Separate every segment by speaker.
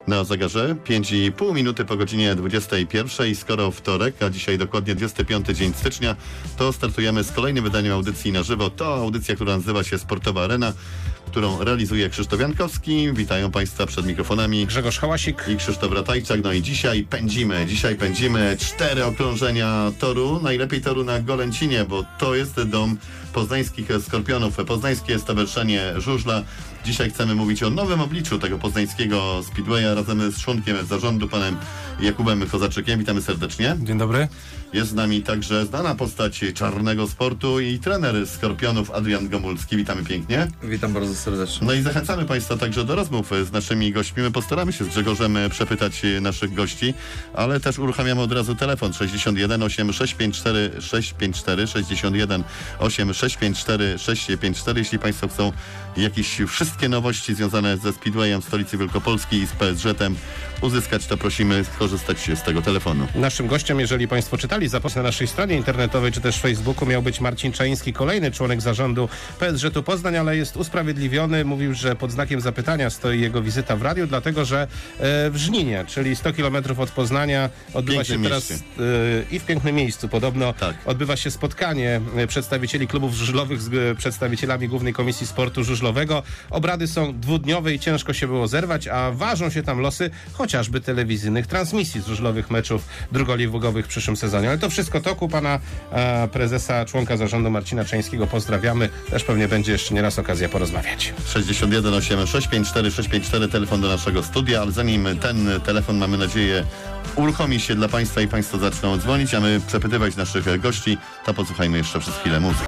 Speaker 1: Na zegarze 5,5 minuty po godzinie 21. Skoro wtorek, a dzisiaj dokładnie 25 dzień stycznia, to startujemy z kolejnym wydaniem audycji na żywo. To audycja, która nazywa się Sportowa Arena, którą realizuje Krzysztof Jankowski. Witają Państwa przed mikrofonami
Speaker 2: Grzegorz Hałasik
Speaker 1: i Krzysztof Ratajczak. No i dzisiaj pędzimy 4 okrążenia toru, najlepiej toru na Golęcinie, bo to jest dom poznańskich Skorpionów, Poznańskie Stowarzyszenie Żużla. Dzisiaj chcemy mówić o nowym obliczu tego poznańskiego speedwaya razem z członkiem zarządu, panem Jakubem Kozaczykiem. Witamy serdecznie.
Speaker 2: Dzień dobry.
Speaker 1: Jest z nami także znana postać czarnego sportu i trener Skorpionów Adrian Gomulski. Witamy pięknie.
Speaker 3: Witam bardzo serdecznie.
Speaker 1: No i zachęcamy Państwa także do rozmów z naszymi gośćmi. My postaramy się z Grzegorzem przepytać naszych gości, ale też uruchamiamy od razu telefon 61 8 654 654 61 8 654 654. Jeśli Państwo chcą jakieś wszystkie nowości związane ze speedwayem w stolicy Wielkopolski i z PSŻ-em uzyskać, to prosimy skorzystać z tego telefonu.
Speaker 2: Naszym gościem, jeżeli Państwo czytali zapis na naszej stronie internetowej czy też Facebooku, miał być Marcin Czański, kolejny członek zarządu PSŻ-u Poznań, ale jest usprawiedliwiony. Mówił, że pod znakiem zapytania stoi jego wizyta w radiu, dlatego że w Żninie, czyli 100 km od Poznania, odbywa się teraz i w pięknym miejscu podobno, odbywa się spotkanie przedstawicieli klubów żużlowych z przedstawicielami Głównej Komisji Sportu Żużlowego. Obrady są dwudniowe i ciężko się było zerwać, a ważą się tam losy chociażby telewizyjnych transmisji z żużlowych meczów drugoligowych w przyszłym sezonie. Ale to wszystko toku pana prezesa, członka zarządu Marcina Czańskiego pozdrawiamy. Też pewnie będzie jeszcze nieraz okazja porozmawiać.
Speaker 1: 61 8 654 654 telefon do naszego studia, ale zanim ten telefon, mamy nadzieję, uruchomi się dla Państwa i Państwo zaczną dzwonić, a my przepytywać naszych gości, to posłuchajmy jeszcze przez chwilę muzyki.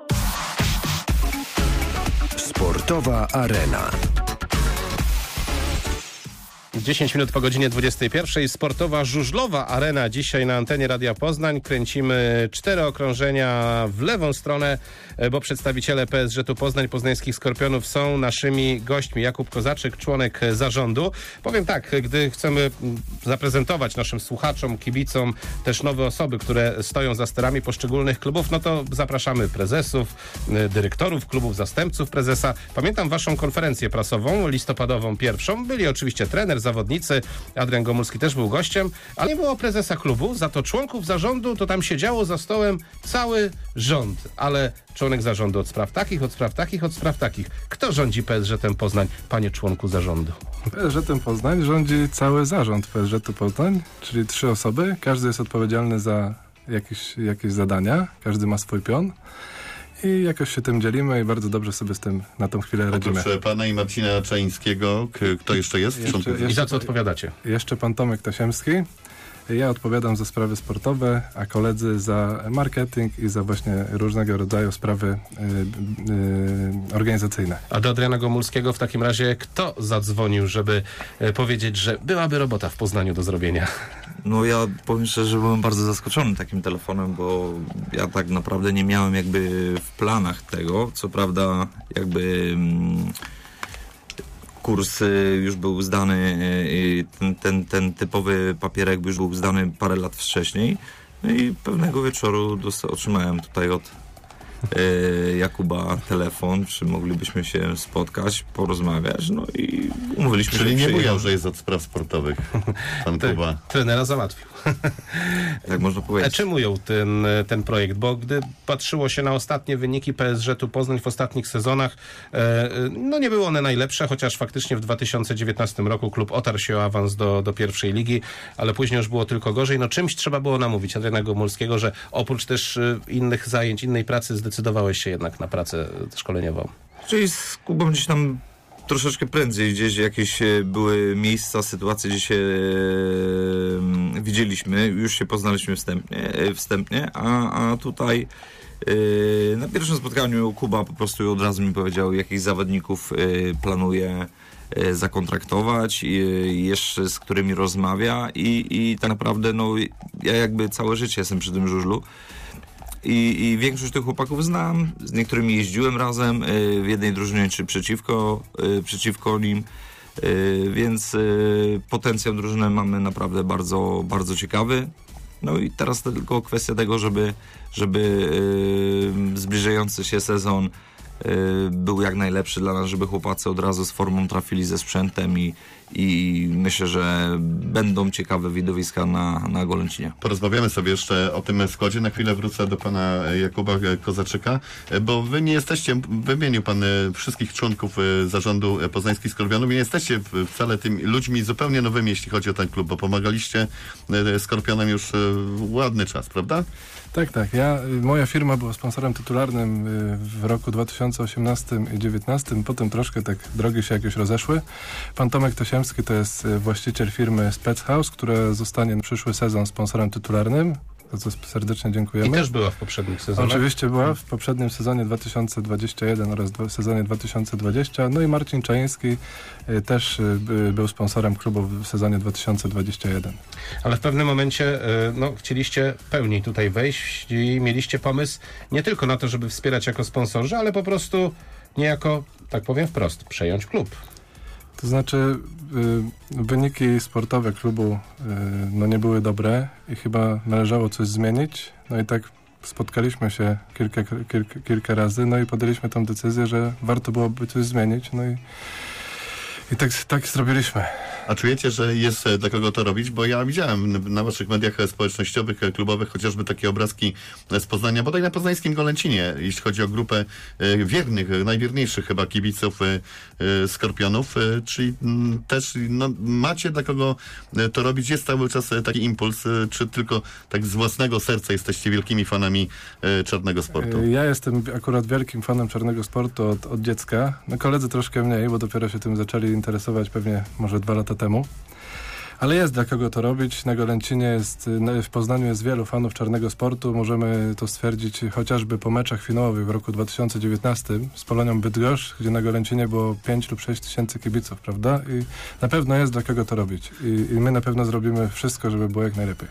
Speaker 4: Sportowa Arena.
Speaker 2: 10 minut po godzinie 21. Sportowa żużlowa arena dzisiaj na antenie Radia Poznań. Kręcimy 4 okrążenia w lewą stronę, bo przedstawiciele PSŻ-u Poznań, poznańskich Skorpionów są naszymi gośćmi. Jakub Kozaczyk, członek zarządu. Powiem tak, gdy chcemy zaprezentować naszym słuchaczom, kibicom też nowe osoby, które stoją za sterami poszczególnych klubów, no to zapraszamy prezesów, dyrektorów klubów, zastępców prezesa. Pamiętam waszą konferencję prasową, listopadową pierwszą. Byli oczywiście trener, zawodnicy, Adrian Gomulski też był gościem, ale nie było prezesa klubu, za to członków zarządu to tam siedziało za stołem cały rząd, ale członek zarządu od spraw takich, od spraw takich, od spraw takich. Kto rządzi PSŻ-em Poznań, panie członku zarządu?
Speaker 5: PSŻ-em Poznań rządzi cały zarząd PSŻ-u Poznań, czyli 3 osoby. Każdy jest odpowiedzialny za jakieś zadania, każdy ma swój pion. I jakoś się tym dzielimy i bardzo dobrze sobie z tym na tą chwilę radzimy.
Speaker 1: Oprócz pana i Marcina Czańskiego, kto jeszcze jest?
Speaker 2: I za co odpowiadacie?
Speaker 5: Jeszcze pan Tomek Tasiemski. Ja odpowiadam za sprawy sportowe, a koledzy za marketing i za właśnie różnego rodzaju sprawy organizacyjne.
Speaker 2: A do Adriana Gomulskiego w takim razie kto zadzwonił, żeby powiedzieć, że byłaby robota w Poznaniu do zrobienia?
Speaker 3: No ja powiem szczerze, że byłem bardzo zaskoczony takim telefonem, bo ja tak naprawdę nie miałem jakby w planach tego. Co prawda jakby kurs już był zdany, ten typowy papierek już był zdany parę lat wcześniej. No i pewnego wieczoru otrzymałem tutaj od Jakuba telefon, czy moglibyśmy się spotkać, porozmawiać, no i umówiliśmy się.
Speaker 1: Czyli nie bujał, że jest od spraw sportowych pan Kuba.
Speaker 2: Trenera załatwił.
Speaker 3: Tak można powiedzieć.
Speaker 2: Czym ujął ten projekt? Bo gdy patrzyło się na ostatnie wyniki PSŻ-u Poznań w ostatnich sezonach, no nie były one najlepsze, chociaż faktycznie w 2019 roku klub otarł się o awans do pierwszej ligi, ale później już było tylko gorzej. No czymś trzeba było namówić Adriana Gomulskiego, że oprócz też innych zajęć, innej pracy zdecydowałeś się jednak na pracę szkoleniową.
Speaker 3: Czyli z Kubą gdzieś tam troszeczkę prędzej, gdzieś jakieś były miejsca, sytuacje, gdzie się widzieliśmy, już się poznaliśmy wstępnie, a tutaj na pierwszym spotkaniu Kuba po prostu od razu mi powiedział, jakich zawodników planuje zakontraktować, jeszcze z którymi rozmawia i tak naprawdę no ja jakby całe życie jestem przy tym żużlu. I większość tych chłopaków znam, z niektórymi jeździłem razem w jednej drużynie czy przeciwko nim, więc potencjał drużyny mamy naprawdę bardzo, bardzo ciekawy. No i teraz tylko kwestia tego, żeby zbliżający się sezon był jak najlepszy dla nas, żeby chłopacy od razu z formą trafili ze sprzętem i myślę, że będą ciekawe widowiska na Golęcinie.
Speaker 1: Porozmawiamy sobie jeszcze o tym składzie. Na chwilę wrócę do pana Jakuba Kozaczyka, bo wy nie jesteście, wymienił pan wszystkich członków zarządu Poznańskich Skorpionów, nie jesteście wcale tymi ludźmi zupełnie nowymi, jeśli chodzi o ten klub, bo pomagaliście Skorpionom już ładny czas, prawda?
Speaker 5: Tak. Moja firma była sponsorem tytularnym w roku 2018 i 2019. Potem troszkę tak drogi się jakieś rozeszły. Pan Tomek Tosiemski to jest właściciel firmy Spechouse, która zostanie na przyszły sezon sponsorem tytularnym. Za co serdecznie dziękujemy.
Speaker 2: I też była w poprzednich sezonach.
Speaker 5: Oczywiście była w poprzednim sezonie 2021 oraz w sezonie 2020. No i Marcin Czajeński też był sponsorem klubu w sezonie 2021.
Speaker 2: Ale w pewnym momencie chcieliście pełniej tutaj wejść i mieliście pomysł nie tylko na to, żeby wspierać jako sponsorzy, ale po prostu niejako, tak powiem wprost, przejąć klub.
Speaker 5: To znaczy wyniki sportowe klubu nie były dobre i chyba należało coś zmienić. No i tak spotkaliśmy się kilka razy, no i podjęliśmy tą decyzję, że warto byłoby coś zmienić. No i tak zrobiliśmy.
Speaker 1: A czujecie, że jest dla kogo to robić? Bo ja widziałem na waszych mediach społecznościowych, klubowych chociażby takie obrazki z Poznania, bodaj na poznańskim Golęcinie, jeśli chodzi o grupę wiernych, najwierniejszych chyba kibiców Skorpionów, czyli też macie dla kogo to robić? Jest cały czas taki impuls, czy tylko tak z własnego serca jesteście wielkimi fanami czarnego sportu?
Speaker 5: Ja jestem akurat wielkim fanem czarnego sportu od dziecka. No, koledzy troszkę mniej, bo dopiero się tym zaczęli interesować pewnie może 2 lata temu. Ale jest dla kogo to robić. Na Golęcinie w Poznaniu jest wielu fanów czarnego sportu. Możemy to stwierdzić chociażby po meczach finałowych w roku 2019 z Polonią Bydgoszcz, gdzie na Golęcinie było 5 lub 6 tysięcy kibiców, prawda? I na pewno jest dla kogo to robić. I my na pewno zrobimy wszystko, żeby było jak najlepiej.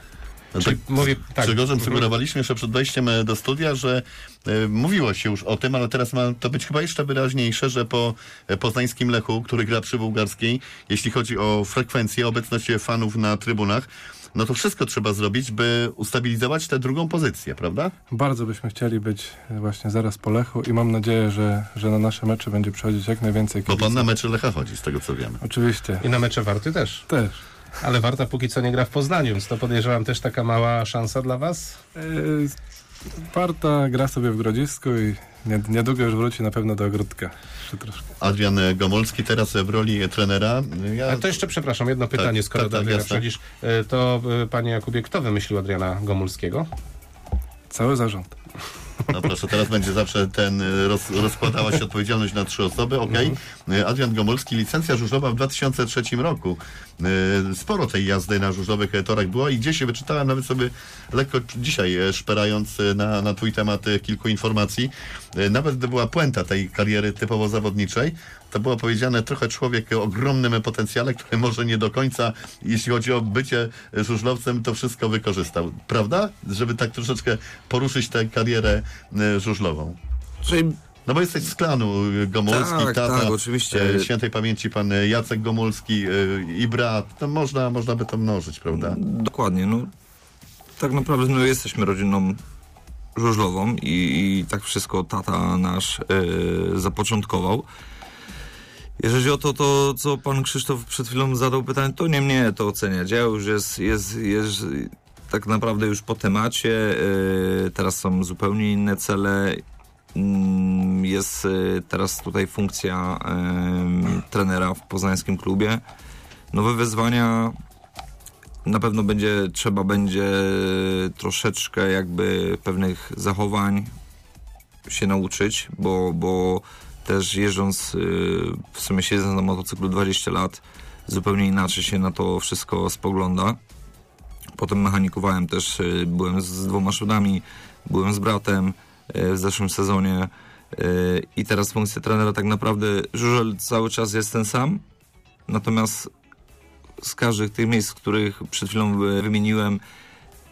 Speaker 1: Z Grzegorzem sugerowaliśmy jeszcze przed wejściem do studia, że mówiło się już o tym, ale teraz ma to być chyba jeszcze wyraźniejsze, że po poznańskim Lechu, który gra przy Bułgarskiej, jeśli chodzi o frekwencję, obecność fanów na trybunach, no to wszystko trzeba zrobić, by ustabilizować tę drugą pozycję, prawda?
Speaker 5: Bardzo byśmy chcieli być właśnie zaraz po Lechu i mam nadzieję, że na nasze mecze będzie przychodzić jak najwięcej kibiców.
Speaker 1: Bo pan na mecze Lecha chodzi, z tego co wiemy.
Speaker 5: Oczywiście.
Speaker 2: I na mecze Warty też.
Speaker 5: Też.
Speaker 2: Ale Warta póki co nie gra w Poznaniu, więc to podejrzewam też taka mała szansa dla was?
Speaker 5: Warta gra sobie w Grodzisku i niedługo już wróci na pewno do ogródka.
Speaker 1: Adrian Gomulski teraz w roli trenera.
Speaker 2: A to jeszcze, przepraszam, jedno pytanie, skoro do Adriana przechodzisz. To panie Jakubie, kto wymyślił Adriana Gomulskiego?
Speaker 5: Cały zarząd.
Speaker 1: No proszę, teraz będzie zawsze rozkładała się odpowiedzialność na 3 osoby. Okej. Adrian Gomulski, licencja żużlowa w 2003 roku. Sporo tej jazdy na żużlowych torach było i gdzieś się wyczytałem, nawet sobie lekko dzisiaj szperając na twój temat kilku informacji. Nawet gdy była puenta tej kariery typowo zawodniczej, to było powiedziane trochę człowiek o ogromnym potencjale, który może nie do końca, jeśli chodzi o bycie żużlowcem, to wszystko wykorzystał. Prawda? Żeby tak troszeczkę poruszyć tę karierę żużlową. No bo jesteś z klanu Gomulski, tata,
Speaker 3: oczywiście.
Speaker 1: Świętej pamięci pan Jacek Gomulski i brat. To można by to mnożyć, prawda?
Speaker 3: Dokładnie. No, tak naprawdę jesteśmy rodziną żużlową i tak wszystko tata nasz zapoczątkował. Jeżeli o to, co pan Krzysztof przed chwilą zadał pytanie, to nie mnie to oceniać. Ja już jest tak naprawdę już po temacie. Teraz są zupełnie inne cele. Jest teraz tutaj funkcja trenera w poznańskim klubie. Nowe wyzwania na pewno trzeba będzie troszeczkę jakby pewnych zachowań się nauczyć, bo też jeżdżąc, w sumie siedząc na motocyklu 20 lat, zupełnie inaczej się na to wszystko spogląda. Potem mechanikowałem też, byłem z 2 szodami, byłem z bratem w zeszłym sezonie i teraz funkcja trenera tak naprawdę, żużel cały czas jest ten sam, natomiast z każdych tych miejsc, których przed chwilą wymieniłem,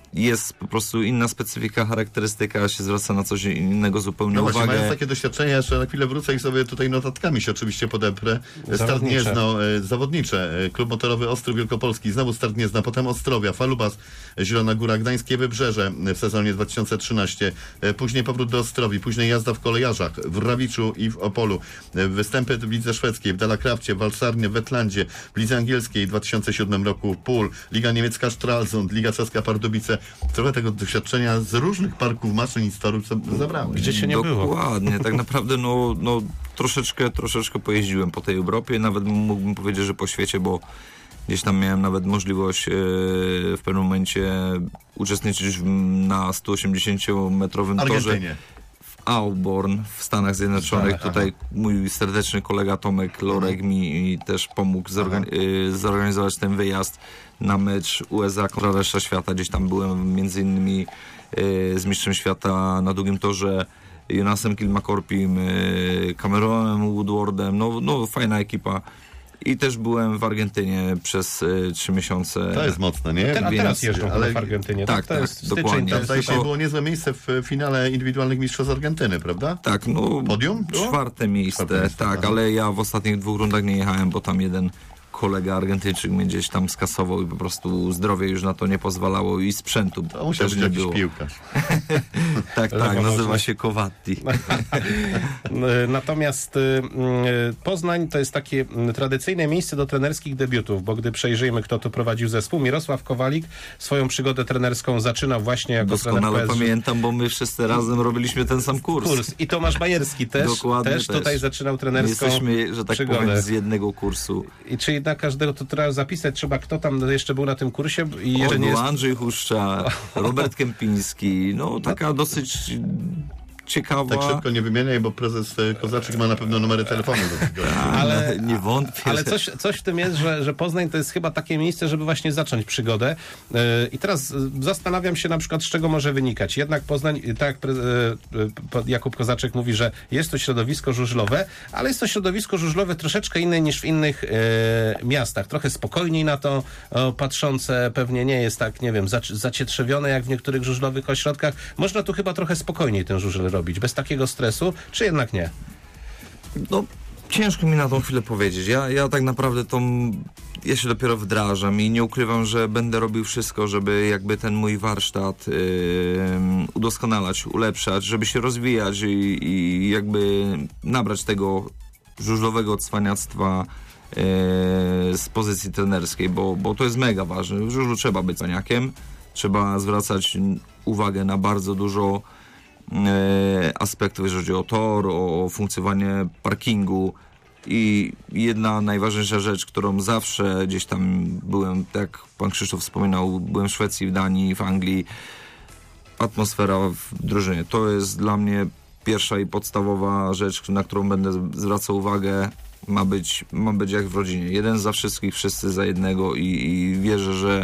Speaker 3: jest po prostu inna specyfika, charakterystyka, się zwraca na coś innego zupełnie
Speaker 1: No właśnie,
Speaker 3: uwagę.
Speaker 1: mając takie doświadczenia, jeszcze na chwilę wrócę i sobie tutaj notatkami się oczywiście podeprę. Start
Speaker 2: Zawodnicze.
Speaker 1: Gniezno, zawodnicze, klub motorowy Ostrów Wielkopolski, znowu Start Gniezna, potem Ostrowia, Falubas, Zielona Góra, Gdańskie Wybrzeże w sezonie 2013, później powrót do Ostrowi, później jazda w Kolejarzach, w Rawiczu i w Opolu, występy w lidze szwedzkiej, w Dalakrafcie, w Walsarnie, w Wetlandzie, w lidze angielskiej w 2007 roku, Pól, Liga Niemiecka Stralsund, Liga Czeska Pardubice. Trochę tego doświadczenia z różnych parków maszyn i torów zabrałem.
Speaker 2: Gdzie się nie było.
Speaker 3: Dokładnie, tak naprawdę no troszeczkę pojeździłem po tej Europie, nawet mógłbym powiedzieć, że po świecie, bo gdzieś tam miałem nawet możliwość w pewnym momencie uczestniczyć na 180-metrowym torze
Speaker 1: Argentynie.
Speaker 3: w Auburn w Stanach Zjednoczonych.
Speaker 1: Tak,
Speaker 3: Tutaj mój serdeczny kolega Tomek Lorek mi też pomógł zorganizować ten wyjazd na mecz USA kontra reszta świata. Gdzieś tam byłem między innymi z mistrzem świata na długim torze Jonasem Kilmacorpim, Cameronem Woodwardem, no fajna ekipa. I też byłem w Argentynie przez 3 miesiące.
Speaker 1: To jest mocne, nie?
Speaker 2: A teraz jeżdżą
Speaker 1: ale
Speaker 2: w Argentynie.
Speaker 3: tak,
Speaker 2: To jest styczeń,
Speaker 3: dokładnie.
Speaker 2: to jest
Speaker 1: zdaje się,
Speaker 2: tylko-
Speaker 1: było niezłe miejsce w finale indywidualnych mistrzostw Argentyny, prawda?
Speaker 3: Tak, no
Speaker 1: Podium było?
Speaker 3: czwarte miejsce, tak,
Speaker 1: aha.
Speaker 3: ale ja w ostatnich 2 rundach nie jechałem, bo tam jeden kolega Argentyńczyk mnie gdzieś tam skasował i po prostu zdrowie już na to nie pozwalało i sprzętu
Speaker 1: To musiał
Speaker 3: też
Speaker 1: być
Speaker 3: nie
Speaker 1: jakiś
Speaker 3: było.
Speaker 1: piłkarz.
Speaker 3: Tak,
Speaker 2: Lewonożny.
Speaker 3: nazywa się Kowatti.
Speaker 2: Natomiast Poznań to jest takie tradycyjne miejsce do trenerskich debiutów, bo gdy przejrzyjmy, kto tu prowadził zespół, Mirosław Kowalik swoją przygodę trenerską zaczynał właśnie jako trener
Speaker 3: Doskonale
Speaker 2: PSG.
Speaker 3: pamiętam, bo my wszyscy razem robiliśmy ten sam kurs.
Speaker 2: I Tomasz Bajerski też
Speaker 3: Dokładnie też.
Speaker 2: tutaj zaczynał trenerską
Speaker 3: Jesteśmy, że tak
Speaker 2: przygodę.
Speaker 3: powiem, z jednego kursu.
Speaker 2: I czyli na każdego to trzeba zapisać, trzeba kto tam jeszcze był na tym kursie i jeszcze nie jest...
Speaker 3: Andrzej Huszcza, Robert Kępiński, no taka dosyć ciekawa.
Speaker 1: Tak szybko nie wymieniaj, bo prezes Kozaczyk ma na pewno numery telefonu do tego.
Speaker 2: Ale-
Speaker 3: nie wątpię.
Speaker 2: Ale
Speaker 3: że-
Speaker 2: coś w tym jest, że Poznań to jest chyba takie miejsce, żeby właśnie zacząć przygodę. I teraz zastanawiam się na przykład, z czego może wynikać. Jednak Poznań, tak jak Jakub Kozaczek mówi, że jest to środowisko żużlowe, ale jest to środowisko żużlowe troszeczkę inne niż w innych miastach. Trochę spokojniej na to patrzące, pewnie nie jest tak, nie wiem, zacietrzewione jak w niektórych żużlowych ośrodkach. Można tu chyba trochę spokojniej ten żużel robić, bez takiego stresu, czy jednak nie?
Speaker 3: No, ciężko mi na tą chwilę powiedzieć. Ja tak naprawdę ja się dopiero wdrażam i nie ukrywam, że będę robił wszystko, żeby jakby ten mój warsztat udoskonalać, ulepszać, żeby się rozwijać i jakby nabrać tego żużlowego cwaniactwa z pozycji trenerskiej, bo to jest mega ważne. W żużlu trzeba być cwaniakiem, trzeba zwracać uwagę na bardzo dużo aspektów, jeżeli chodzi o tor, o funkcjonowanie parkingu i jedna najważniejsza rzecz, którą zawsze gdzieś tam byłem, tak jak pan Krzysztof wspominał, byłem w Szwecji, w Danii, w Anglii, atmosfera w drużynie. To jest dla mnie pierwsza i podstawowa rzecz, na którą będę zwracał uwagę. Ma być jak w rodzinie. Jeden za wszystkich, wszyscy za jednego i wierzę, że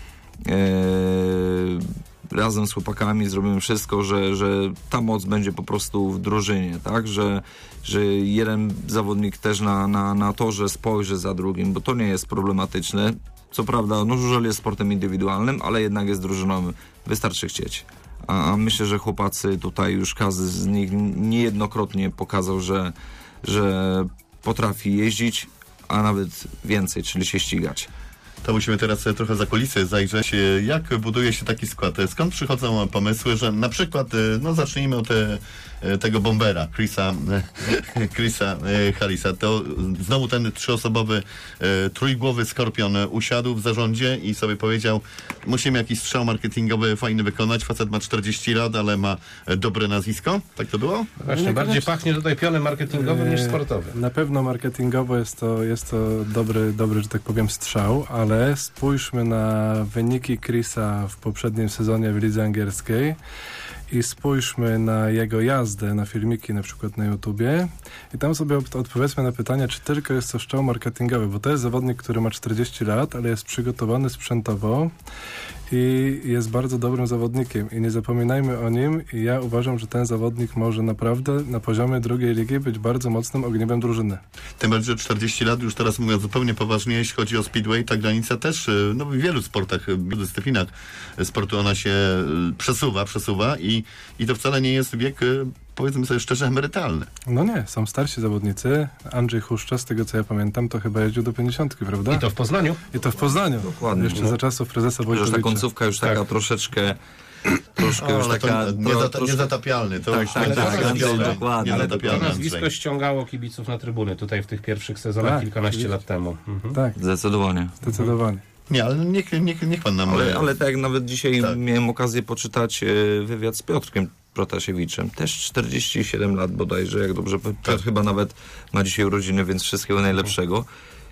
Speaker 3: razem z chłopakami zrobimy wszystko, że ta moc będzie po prostu w drużynie, tak? Że jeden zawodnik też na torze spojrzy za drugim, bo to nie jest problematyczne. Co prawda, no żużel jest sportem indywidualnym, ale jednak jest drużynowym. Wystarczy chcieć. A myślę, że chłopacy tutaj już każdy z nich niejednokrotnie pokazał, że potrafi jeździć, a nawet więcej, czyli się ścigać.
Speaker 1: To musimy teraz trochę za kulisy zajrzeć. Jak buduje się taki skład? Skąd przychodzą pomysły, że na przykład, no zacznijmy od tego bombera, Chrisa Harrisa. To znowu ten trzyosobowy, trójgłowy skorpion usiadł w zarządzie i sobie powiedział, musimy jakiś strzał marketingowy fajny wykonać. Facet ma 40 lat, ale ma dobre nazwisko. Tak to było?
Speaker 2: Właśnie, bardziej
Speaker 5: Niekoniecznie.
Speaker 2: pachnie tutaj pionem marketingowym niż sportowym.
Speaker 5: Na pewno marketingowo jest to dobry, że tak powiem, strzał, ale spójrzmy na wyniki Chrisa w poprzednim sezonie w lidze angielskiej i spójrzmy na jego jazdę, na filmiki na przykład na YouTubie i tam sobie odpowiedzmy na pytanie, czy tylko jest to strzał marketingowy, bo to jest zawodnik, który ma 40 lat, ale jest przygotowany sprzętowo i jest bardzo dobrym zawodnikiem i nie zapominajmy o nim i ja uważam, że ten zawodnik może naprawdę na poziomie drugiej ligi być bardzo mocnym ogniwem drużyny.
Speaker 1: Tym bardziej, że 40 lat, już teraz mówiąc zupełnie poważnie, jeśli chodzi o speedway, ta granica też, no w wielu sportach, w wielu dyscyplinach sportu ona się przesuwa i to wcale nie jest wiek, powiedzmy sobie szczerze, emerytalny.
Speaker 5: No nie, są starsi zawodnicy. Andrzej Huszcza, z tego co ja pamiętam, to chyba jeździł do 50, prawda?
Speaker 2: I to w Poznaniu.
Speaker 5: I to w Poznaniu.
Speaker 3: Dokładnie.
Speaker 5: Jeszcze za czasów prezesa Wojtowicza.
Speaker 3: Już ta końcówka już taka troszkę już taka...
Speaker 1: Niezatapialny. To
Speaker 3: Tak,
Speaker 1: już
Speaker 3: tak,
Speaker 1: tak,
Speaker 3: Andrzej, dokładnie.
Speaker 2: Ale to
Speaker 1: niezatapialny
Speaker 2: nazwisko
Speaker 1: Andrzej.
Speaker 2: ściągało kibiców na trybuny tutaj w tych pierwszych sezonach
Speaker 5: Tak,
Speaker 2: kilkanaście
Speaker 5: oczywiście.
Speaker 2: lat temu. Mhm.
Speaker 5: Tak,
Speaker 3: Zdecydowanie.
Speaker 5: zdecydowanie.
Speaker 1: Nie, ale niech pan nam...
Speaker 3: Ale tak jak nawet dzisiaj
Speaker 1: Tak.
Speaker 3: miałem okazję poczytać wywiad z Piotrkiem Protasiewiczem, też 47 lat bodajże, jak dobrze. Piotr chyba nawet ma dzisiaj urodziny, więc wszystkiego najlepszego.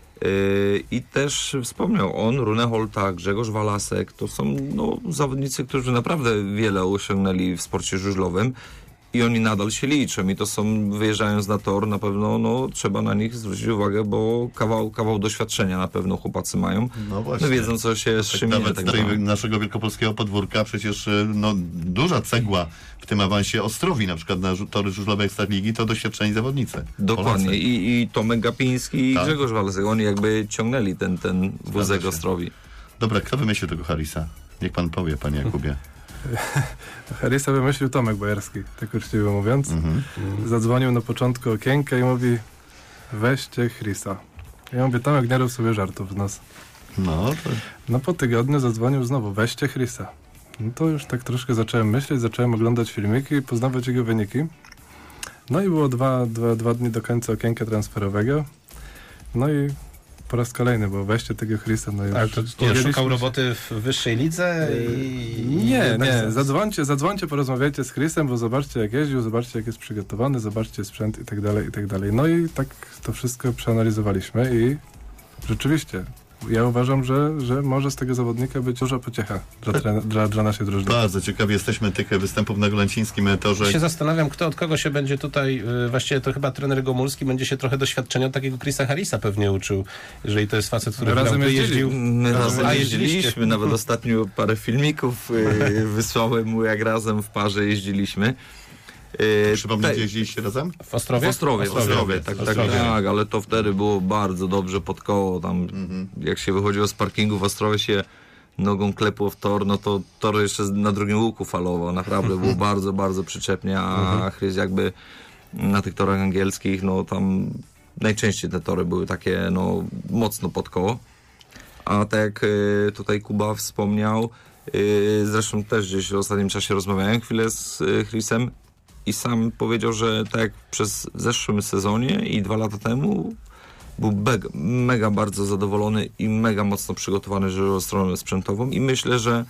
Speaker 3: I też wspomniał on, Rune Holta, Grzegorz Walasek, to są zawodnicy, którzy naprawdę wiele osiągnęli w sporcie żużlowym i oni nadal się liczą i to są, wyjeżdżając na tor, na pewno trzeba na nich zwrócić uwagę, bo kawał doświadczenia na pewno chłopacy mają.
Speaker 1: No właśnie.
Speaker 3: Wiedzą, co się z czym
Speaker 1: Nawet
Speaker 3: tak
Speaker 1: z tej
Speaker 3: dalej.
Speaker 1: naszego wielkopolskiego podwórka przecież duża cegła w tym awansie Ostrowi, na przykład na tory żużlowe Ekstraligi, to doświadczeni zawodnicy.
Speaker 3: Dokładnie.
Speaker 1: Polacy.
Speaker 3: I Tomek Gapiński i
Speaker 1: Tak.
Speaker 3: Grzegorz Walasek, oni jakby ciągnęli ten wózek
Speaker 1: się.
Speaker 3: Ostrowi.
Speaker 1: Dobra, kto wymyślił tego Harrisa? Niech pan powie, panie Jakubie.
Speaker 5: Harrisa wymyślił Tomek Bojarski, tak uczciwie mówiąc. Zadzwonił na początku okienka i mówi: weźcie Chrisa. Ja mówię: Tomek, nie rób sobie żartów w nas.
Speaker 1: No, to...
Speaker 5: No po tygodniu zadzwonił znowu: weźcie Chrisa. No to już tak troszkę zacząłem myśleć, zacząłem oglądać filmiki i poznawać jego wyniki. No i było dwa dni do końca okienka transferowego. No i po raz kolejny było: weźcie tego Chrisa. No już
Speaker 2: Ale to nie,
Speaker 5: podzieliśmy
Speaker 2: szukał
Speaker 5: się.
Speaker 2: roboty w wyższej lidze
Speaker 5: Nie, zadzwońcie, porozmawiajcie z Chrisem, bo zobaczcie jak jeździł, zobaczcie jak jest przygotowany, zobaczcie sprzęt i tak dalej, i tak dalej. No i tak to wszystko przeanalizowaliśmy i rzeczywiście ja uważam, że może z tego zawodnika być duża pociecha dla naszej drużyny.
Speaker 1: Bardzo ciekawi jesteśmy tych występów na Golęcińskim torze.
Speaker 2: się zastanawiam, kto od kogo się będzie tutaj, właściwie to chyba trener Gomulski będzie się trochę doświadczenia od takiego Chrisa Harrisa pewnie uczył, jeżeli to jest facet, który
Speaker 5: Razem
Speaker 2: jeździł.
Speaker 3: My razem
Speaker 2: A,
Speaker 3: jeździliśmy, nawet ostatnio parę filmików wysłałem mu, jak razem w parze jeździliśmy.
Speaker 1: Przypomnij, gdzie jeździliście razem?
Speaker 2: W Ostrowie?
Speaker 3: W Ostrowie, tak, ale to wtedy było bardzo dobrze pod koło, tam jak się wychodziło z parkingu w Ostrowie się nogą klepło w tor, no to tor jeszcze na drugim łuku falował, naprawdę było bardzo, bardzo przyczepnie, a Chris jakby na tych torach angielskich, no tam najczęściej te tory były takie, no mocno pod koło, a tak jak tutaj Kuba wspomniał, zresztą też gdzieś w ostatnim czasie rozmawiałem chwilę z Chrisem, i sam powiedział, że tak jak przez zeszłym sezonie i 2 lata temu był mega bardzo zadowolony i mega mocno przygotowany, jeżeli o stronę sprzętową i myślę, że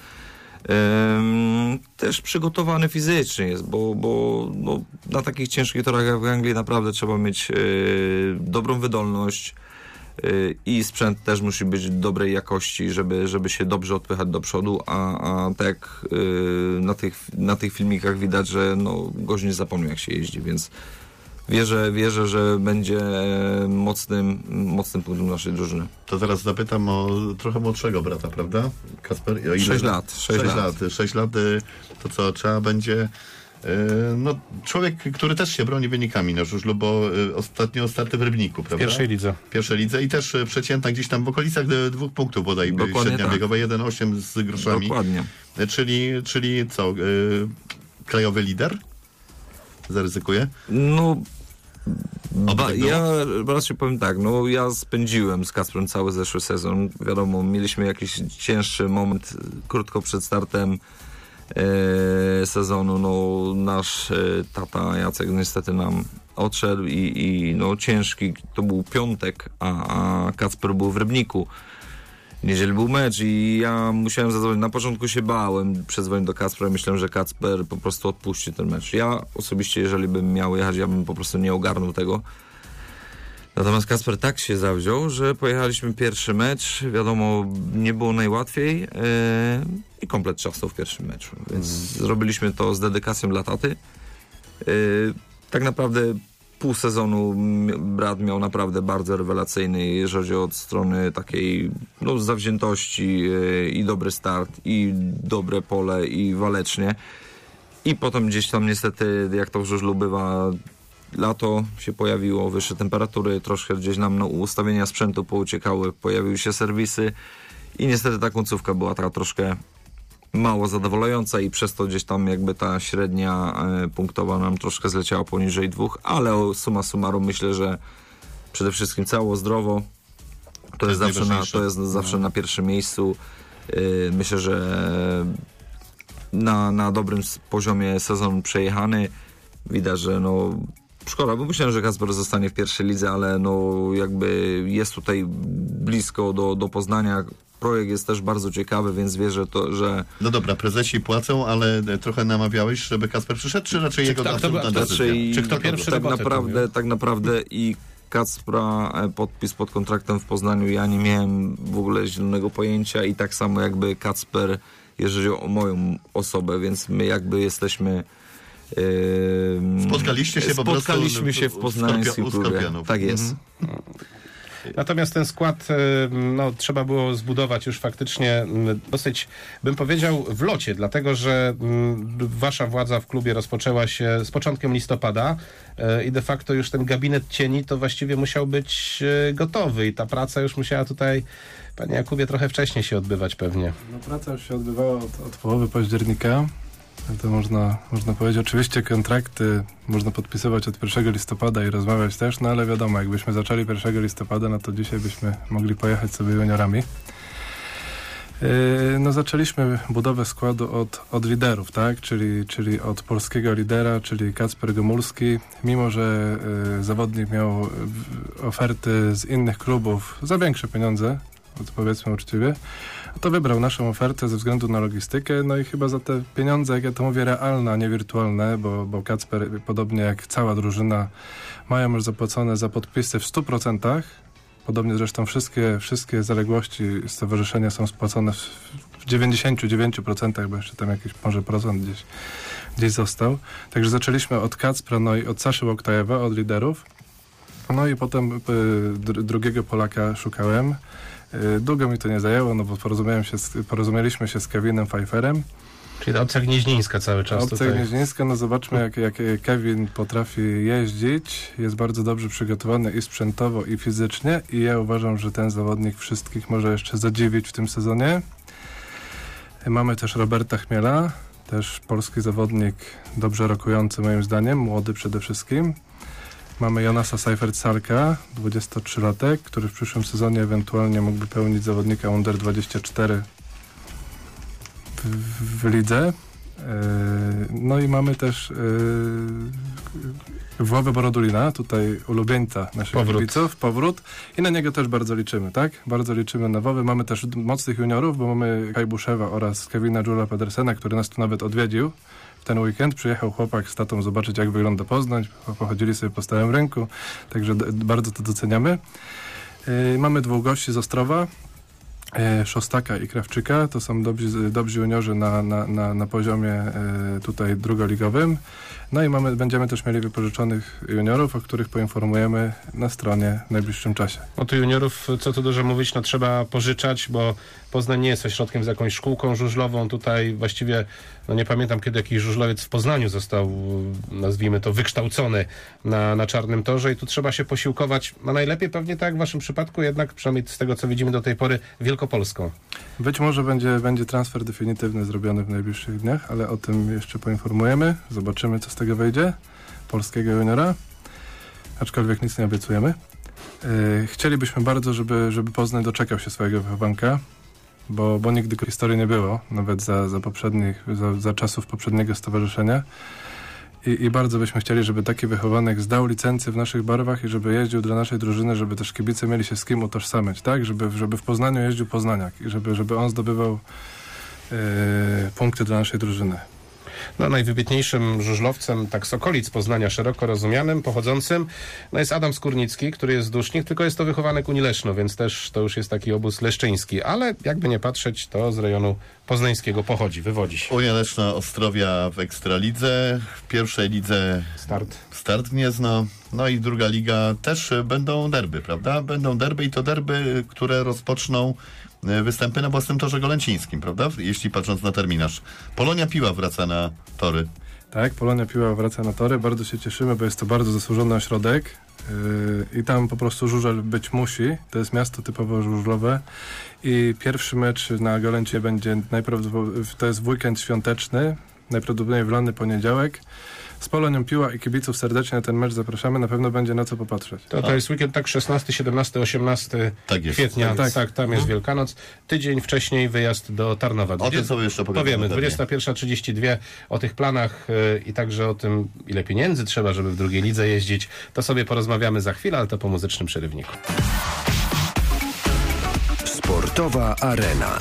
Speaker 3: też przygotowany fizycznie jest, bo no, na takich ciężkich torach jak w Anglii naprawdę trzeba mieć dobrą wydolność i sprzęt też musi być dobrej jakości, żeby się dobrze odpychać do przodu, a tak jak na tych filmikach widać, że no, gość nie zapomniał jak się jeździ, więc wierzę, że będzie mocnym punktem naszej drużyny.
Speaker 1: To teraz zapytam o trochę młodszego brata, prawda? Kasper? O ile?
Speaker 3: 6 lat.
Speaker 1: 6 lat, to co trzeba będzie... No, człowiek, który też się broni wynikami na żużlu, bo ostatnio starty w Rybniku, prawda?
Speaker 2: W pierwszej lidze.
Speaker 1: I też przeciętna gdzieś tam w okolicach 2 punktów bodaj średnia biegowa, 1,8 z groszami.
Speaker 3: Dokładnie.
Speaker 1: Czyli co? Krajowy lider? Zaryzykuję?
Speaker 3: No...
Speaker 1: tak
Speaker 3: ja raczej powiem tak, no ja spędziłem z Kacprem cały zeszły sezon, wiadomo, mieliśmy jakiś cięższy moment krótko przed startem sezonu, no nasz tata Jacek niestety nam odszedł i no ciężki, to był piątek, a Kacper był w Rybniku. W niedzielę był mecz i ja musiałem zadzwonić. Na początku się bałem, przedzwonić do Kacpra i myślałem, że Kacper po prostu odpuści ten mecz. Ja osobiście, jeżeli bym miał jechać, ja bym po prostu nie ogarnął tego. Natomiast Kacper tak się zawziął, że pojechaliśmy pierwszy mecz. Wiadomo, nie było najłatwiej i komplet trzasnął w pierwszym meczu. Więc zrobiliśmy to z dedykacją dla taty. Tak naprawdę pół sezonu brat miał naprawdę bardzo rewelacyjny, jeżeli chodzi od strony takiej zawziętości i dobry start, i dobre pole, i walecznie. I potem gdzieś tam niestety, jak to w żużlu bywa, lato się pojawiło, wyższe temperatury, troszkę gdzieś nam ustawienia sprzętu pouciekały, pojawiły się serwisy i niestety ta końcówka była taka troszkę mało zadowalająca i przez to gdzieś tam jakby ta średnia punktowa nam troszkę zleciała poniżej 2, ale summa summarum myślę, że przede wszystkim cało zdrowo to jest zawsze na pierwszym miejscu. Myślę, że na dobrym poziomie sezon przejechany. Widać, że szkoda, bo myślałem, że Kacper zostanie w pierwszej lidze, ale jakby jest tutaj blisko do Poznania. Projekt jest też bardzo ciekawy, więc wierzę że...
Speaker 1: No dobra, prezesi płacą, ale trochę namawiałeś, żeby Kacper przyszedł, czy raczej jego absolutna decyzja?
Speaker 2: Czy kto pierwszy
Speaker 3: tak naprawdę i Kacpra podpis pod kontraktem w Poznaniu ja nie miałem w ogóle zielonego pojęcia i tak samo jakby Kacper, jeżeli o moją osobę, więc my jakby jesteśmy...
Speaker 1: Spotkaliście się
Speaker 3: w poznańskim klubie. Tak jest.
Speaker 2: Natomiast ten skład trzeba było zbudować już faktycznie dosyć, bym powiedział, w locie, dlatego że wasza władza w klubie rozpoczęła się z początkiem listopada i de facto już ten gabinet cieni to właściwie musiał być gotowy i ta praca już musiała tutaj, panie Jakubie, trochę wcześniej się odbywać pewnie.
Speaker 5: No, praca już się odbywała od połowy października. To można powiedzieć, oczywiście kontrakty można podpisywać od 1 listopada i rozmawiać też, no ale wiadomo, jakbyśmy zaczęli 1 listopada, no to dzisiaj byśmy mogli pojechać sobie juniorami. Zaczęliśmy budowę składu od liderów, tak? Czyli od polskiego lidera, czyli Kacper Gomulski. Mimo że zawodnik miał oferty z innych klubów za większe pieniądze, powiedzmy uczciwie, to wybrał naszą ofertę ze względu na logistykę, no i chyba za te pieniądze, jak ja to mówię, realne, a nie wirtualne, bo Kacper, podobnie jak cała drużyna, mają już zapłacone za podpisy w 100%. Podobnie zresztą wszystkie zaległości stowarzyszenia są spłacone w 99%, bo jeszcze tam jakiś może procent gdzieś został. Także zaczęliśmy od Kacpra, no i od Saszy Łoktajewa, od liderów. No i potem drugiego Polaka szukałem. Długo mi to nie zajęło, no bo porozumieliśmy się z Kevinem Pfeifferem.
Speaker 2: Czyli opcja gnieźnieńska cały czas
Speaker 5: opcja
Speaker 2: tutaj.
Speaker 5: Gnieźnieńska, no zobaczmy jak Kevin potrafi jeździć. Jest bardzo dobrze przygotowany i sprzętowo, i fizycznie i ja uważam, że ten zawodnik wszystkich może jeszcze zadziwić w tym sezonie. Mamy też Roberta Chmiela, też polski zawodnik, dobrze rokujący moim zdaniem, młody przede wszystkim. Mamy Jonasa Seifert-Salka, 23-latek, który w przyszłym sezonie ewentualnie mógłby pełnić zawodnika Under 24 w lidze. No i mamy też Wławę Borodulina, tutaj ulubieńca naszych kibiców, powrót. I na niego też bardzo liczymy, tak? Bardzo liczymy na Wławę. Mamy też mocnych juniorów, bo mamy Kajbuszewa oraz Kevina Jula Pedersena, który nas tu nawet odwiedził. W ten weekend przyjechał chłopak z tatą zobaczyć, jak wygląda Poznań. Pochodzili sobie po stałym rynku, także bardzo to doceniamy. Mamy dwóch gości z Ostrowa, Szostaka i Krawczyka. To są dobrzy juniorzy na poziomie tutaj drugoligowym. No i będziemy też mieli wypożyczonych juniorów, o których poinformujemy na stronie w najbliższym czasie.
Speaker 2: O tu juniorów, co tu dużo mówić, trzeba pożyczać, bo Poznań nie jest ośrodkiem z jakąś szkółką żużlową. Tutaj właściwie, nie pamiętam, kiedy jakiś żużlowiec w Poznaniu został, nazwijmy to, wykształcony na Czarnym Torze i tu trzeba się posiłkować, a najlepiej pewnie tak jak w waszym przypadku, jednak przynajmniej z tego, co widzimy do tej pory, Wielkopolską. Być
Speaker 5: może będzie transfer definitywny zrobiony w najbliższych dniach, ale o tym jeszcze poinformujemy. Zobaczymy, co z tego wyjdzie. Polskiego juniora. Aczkolwiek nic nie obiecujemy. Chcielibyśmy bardzo, żeby Poznań doczekał się swojego wychowanka, bo nigdy historii nie było, nawet za czasów poprzedniego stowarzyszenia. I bardzo byśmy chcieli, żeby taki wychowanek zdał licencję w naszych barwach i żeby jeździł dla naszej drużyny, żeby też kibice mieli się z kim utożsamiać, tak? Żeby w Poznaniu jeździł Poznaniak i żeby on zdobywał punkty dla naszej drużyny.
Speaker 2: No, najwybitniejszym żużlowcem, tak z okolic Poznania, szeroko rozumianym, pochodzącym, no jest Adam Skórnicki, który jest z Dusznik, tylko jest to wychowanek Unii Leszno, więc też to już jest taki obóz leszczyński, ale jakby nie patrzeć, to z rejonu poznańskiego pochodzi, wywodzi się.
Speaker 1: Unia Leszna Ostrowia w Ekstralidze, w pierwszej lidze Start Gniezno, no i druga liga też będą derby, prawda? Będą derby i to derby, które rozpoczną występy na własnym torze golęcińskim, prawda? Jeśli patrząc na terminarz. Polonia Piła wraca na tory.
Speaker 5: Tak, Polonia Piła wraca na tory. Bardzo się cieszymy, bo jest to bardzo zasłużony ośrodek i tam po prostu żużel być musi. To jest miasto typowo żużlowe i pierwszy mecz na Golęcie będzie to jest w weekend świąteczny, najprawdopodobniej w lany poniedziałek. Z Polonią Piła i kibiców serdecznie na ten mecz zapraszamy. Na pewno będzie na co popatrzeć.
Speaker 2: To jest weekend tak 16, 17, 18
Speaker 1: Tak jest.
Speaker 2: kwietnia. Tak, tam jest Wielkanoc. Tydzień wcześniej wyjazd do Tarnowa.
Speaker 1: O tym sobie jeszcze
Speaker 2: powiemy. 21:32 o tych planach i także o tym, ile pieniędzy trzeba, żeby w drugiej lidze jeździć. To sobie porozmawiamy za chwilę, ale to po muzycznym przerywniku.
Speaker 4: Sportowa Arena.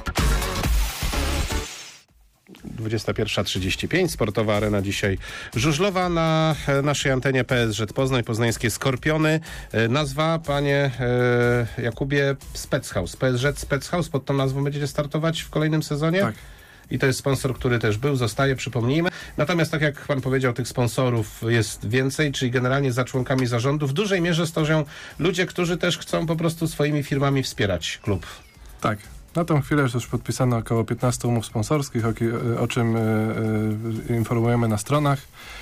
Speaker 2: 21:35, Sportowa Arena dzisiaj żużlowa na naszej antenie PSŻ Poznań, poznańskie Skorpiony. Nazwa, panie Jakubie, Spechaus. PSŻ Spechaus, pod tą nazwą będziecie startować w kolejnym sezonie?
Speaker 5: Tak.
Speaker 2: I to jest sponsor, który też był, zostaje, przypomnijmy. Natomiast tak jak pan powiedział, tych sponsorów jest więcej, czyli generalnie za członkami zarządu w dużej mierze stoją ludzie, którzy też chcą po prostu swoimi firmami wspierać klub.
Speaker 5: Tak. Na tą chwilę już podpisano około 15 umów sponsorskich, o czym informujemy na stronach.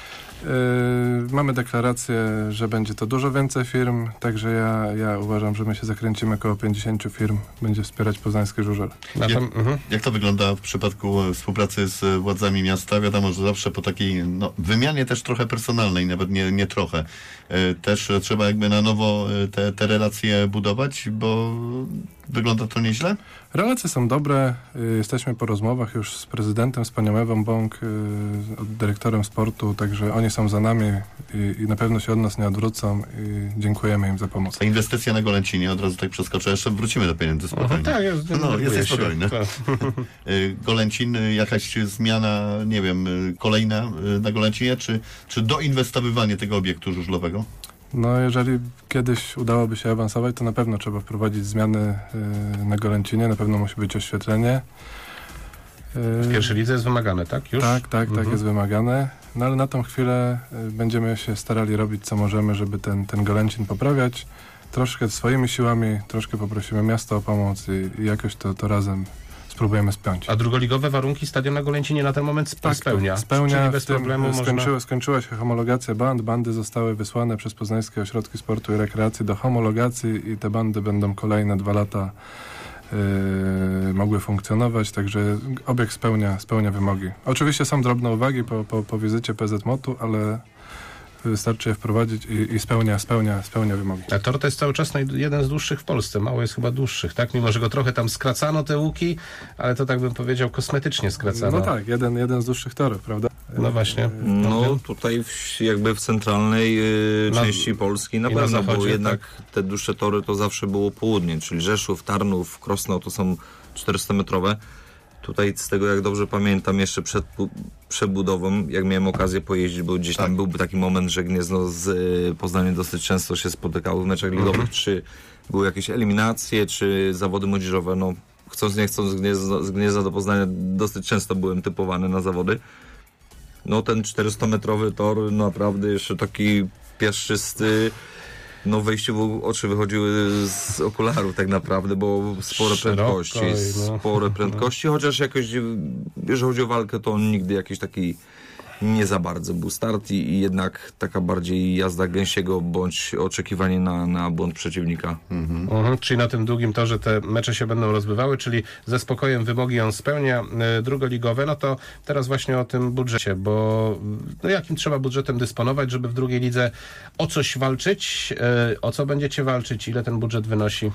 Speaker 5: Mamy deklarację, że będzie to dużo więcej firm, także ja uważam, że my się zakręcimy, około 50 firm będzie wspierać poznański żużel.
Speaker 1: Jak to wygląda w przypadku współpracy z władzami miasta? Wiadomo, że zawsze po takiej wymianie też trochę personalnej, nawet nie trochę, też trzeba jakby na nowo te relacje budować, bo wygląda to nieźle?
Speaker 5: Relacje są dobre. Jesteśmy po rozmowach już z prezydentem, z panią Ewą Bąk, dyrektorem sportu, także oni są za nami i na pewno się od nas nie odwrócą i dziękujemy im za pomoc.
Speaker 1: A inwestycja na Golęcinie, od razu tak przeskoczę, jeszcze wrócimy do pieniędzy spokojnie.
Speaker 2: Tak,
Speaker 1: jesteś spokojny. Golęcin, jakaś zmiana, nie wiem, kolejna na Golęcinie, czy doinwestowywanie tego obiektu żużlowego?
Speaker 5: No, jeżeli kiedyś udałoby się awansować, to na pewno trzeba wprowadzić zmiany na Golęcinie, na pewno musi być oświetlenie.
Speaker 2: W pierwszej lidze jest wymagane, tak? Już?
Speaker 5: Tak jest wymagane. No ale na tą chwilę będziemy się starali robić co możemy, żeby ten Golęcin poprawiać. Troszkę swoimi siłami, troszkę poprosimy miasto o pomoc i jakoś to razem spróbujemy spełnić.
Speaker 2: A drugoligowe warunki stadion na Golęcinie na ten moment spełnia?
Speaker 5: Spełnia.
Speaker 2: Bez problemu
Speaker 5: skończyła się homologacja band. Bandy zostały wysłane przez Poznańskie Ośrodki Sportu i Rekreacji do homologacji i te bandy będą kolejne 2 lata mogły funkcjonować, także obiekt spełnia wymogi. Oczywiście są drobne uwagi po wizycie PZMOT-u, ale wystarczy je wprowadzić i spełnia wymogi.
Speaker 2: A tor to jest cały czas jeden z dłuższych w Polsce. Mało jest chyba dłuższych, tak? Mimo, że go trochę tam skracano, te łuki, ale to tak bym powiedział kosmetycznie skracano.
Speaker 5: No tak, jeden z dłuższych torów, prawda?
Speaker 2: No właśnie.
Speaker 3: No tutaj jakby w centralnej części Polski na pewno,
Speaker 2: zachodzie,
Speaker 3: bo jednak te dłuższe tory to zawsze było południe, czyli Rzeszów, Tarnów, Krosno to są 400-metrowe. Tutaj z tego, jak dobrze pamiętam, jeszcze przed przebudową, jak miałem okazję pojeździć, bo gdzieś tam byłby taki moment, że Gniezno z Poznaniem dosyć często się spotykały w meczach ligowych, czy były jakieś eliminacje, czy zawody młodzieżowe. No, chcąc nie chcąc z Gniezna do Poznania dosyć często byłem typowany na zawody. No ten 400-metrowy tor naprawdę jeszcze taki piaszczysty. No wejście w oczy wychodziły z okularów tak naprawdę, bo spore prędkości, chociaż jakoś, jeżeli chodzi o walkę, to on nigdy jakiś taki nie za bardzo był start i jednak taka bardziej jazda gęsiego bądź oczekiwanie na błąd przeciwnika.
Speaker 2: Czyli na tym długim torze te mecze się będą rozbywały, czyli ze spokojem wymogi on spełnia drugoligowe. No to teraz właśnie o tym budżecie, bo jakim trzeba budżetem dysponować, żeby w drugiej lidze o coś walczyć? O co będziecie walczyć? Ile ten budżet wynosi?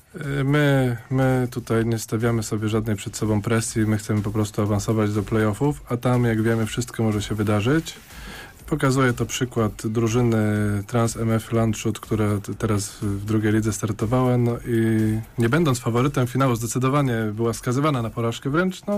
Speaker 5: My tutaj nie stawiamy sobie żadnej przed sobą presji, my chcemy po prostu awansować do playoffów, a tam, jak wiemy, wszystko może się wydarzyć. Pokazuje to przykład drużyny Trans MF Landshut, która teraz w drugiej lidze startowała, no i nie będąc faworytem finału zdecydowanie była skazywana na porażkę, wręcz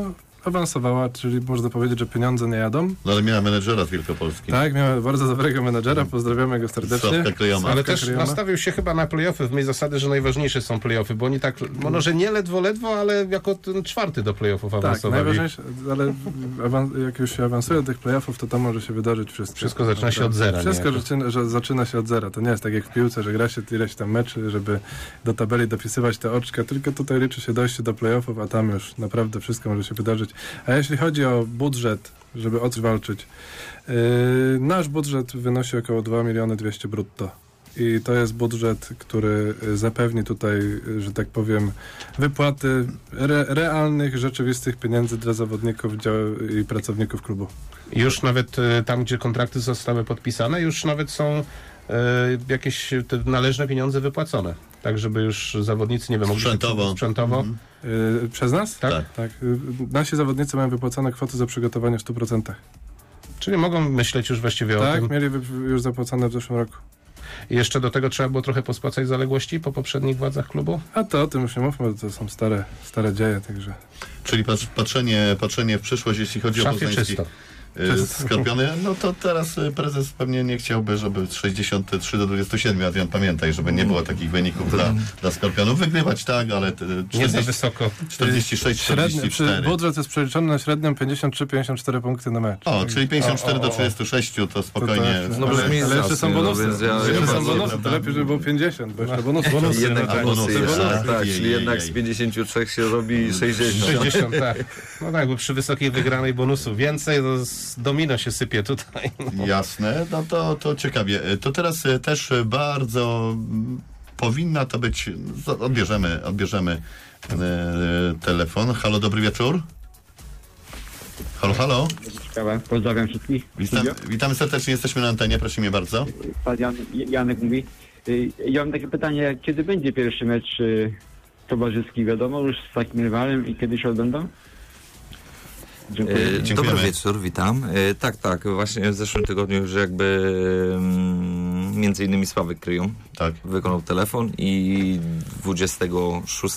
Speaker 5: awansowała, czyli można powiedzieć, że pieniądze nie jadą.
Speaker 1: No ale miała menedżera z Wielkopolski.
Speaker 5: Tak, miała bardzo dobrego menedżera, pozdrawiamy go serdecznie.
Speaker 1: Sławka Klejoma.
Speaker 2: Ale też
Speaker 5: Kryjoma.
Speaker 2: nastawił się chyba na play-offy w mojej zasady, że najważniejsze są play-offy, bo oni tak, może nie ledwo, ale jako ten czwarty do play-offów
Speaker 5: Tak,
Speaker 2: awansowali.
Speaker 5: najważniejsze, ale jak już się awansuje do tych playoffów, to tam może się wydarzyć wszystko.
Speaker 2: Wszystko zaczyna się od zera.
Speaker 5: Wszystko
Speaker 2: niejako.
Speaker 5: że zaczyna się od zera. To nie jest tak jak w piłce, że gra się ileś tam meczy, żeby do tabeli dopisywać te oczka, tylko tutaj liczy się dojście do playoffów, a tam już naprawdę wszystko może się wydarzyć. A jeśli chodzi o budżet, żeby o coś walczyć, nasz budżet wynosi około 2 200 000 brutto. I to jest budżet, który zapewni tutaj, że tak powiem, wypłaty realnych, rzeczywistych pieniędzy dla zawodników i pracowników klubu.
Speaker 2: Już nawet tam, gdzie kontrakty zostały podpisane, już nawet są jakieś te należne pieniądze wypłacone. Tak, żeby już zawodnicy, nie wiem, mogli sprzętowo.
Speaker 5: Przez nas?
Speaker 2: Tak.
Speaker 5: Tak. Nasi zawodnicy mają wypłacone kwoty za przygotowanie w 100%.
Speaker 2: Czyli mogą myśleć już właściwie o
Speaker 5: Tak,
Speaker 2: tym.
Speaker 5: mieli już zapłacone w zeszłym roku.
Speaker 2: I jeszcze do tego trzeba było trochę pospłacać zaległości po poprzednich władzach klubu?
Speaker 5: A to o tym już nie mówmy, bo to są stare dzieje, także...
Speaker 1: Czyli patrzenie w przyszłość, jeśli chodzi o
Speaker 2: Szafie
Speaker 1: poznańskich
Speaker 2: czysto.
Speaker 1: Skorpiony, no to teraz prezes pewnie nie chciałby, żeby z 63 do 27, Adrian, pamiętaj, żeby nie było takich wyników dla Skorpionów. Wygrywać tak, ale
Speaker 2: Nie za wysoko.
Speaker 1: 46, 44.
Speaker 5: Budżet jest przeliczony na średnią 53-54 punkty na mecz.
Speaker 1: O, czyli 54 do 36 to spokojnie.
Speaker 3: No brzmi
Speaker 5: ale jeszcze są bonusy.
Speaker 3: więc ja
Speaker 5: Jeszcze są
Speaker 3: bardzo-
Speaker 5: bonusy, to lepiej, żeby było 50, bo jeszcze bonusy.
Speaker 3: Jednak
Speaker 1: tak,
Speaker 3: bonusy
Speaker 1: bonusy,
Speaker 3: jeszcze,
Speaker 1: tak.
Speaker 3: tak,
Speaker 1: Jej,
Speaker 3: czyli
Speaker 1: jej,
Speaker 3: jednak
Speaker 1: jej.
Speaker 3: z 53 się robi 60.
Speaker 2: 60, tak. No tak, bo przy wysokiej wygranej bonusu więcej, to domino się sypie tutaj.
Speaker 1: Jasne, no to ciekawie. To teraz też bardzo powinna to być. Odbierzemy telefon. Halo, dobry wieczór. Halo.
Speaker 6: Ciekawe. Pozdrawiam wszystkich.
Speaker 1: Witamy serdecznie, jesteśmy na antenie, prosimy bardzo.
Speaker 6: Pan Janek mówi. Ja mam takie pytanie, kiedy będzie pierwszy mecz towarzyski, wiadomo, już z takim rywalem i kiedy się odbędą? Dziękuję.
Speaker 1: Dziękujemy.
Speaker 3: Dobry wieczór, witam. Tak, właśnie w zeszłym tygodniu już jakby między innymi Sławek Kryjom
Speaker 1: Tak.
Speaker 3: wykonał telefon i 26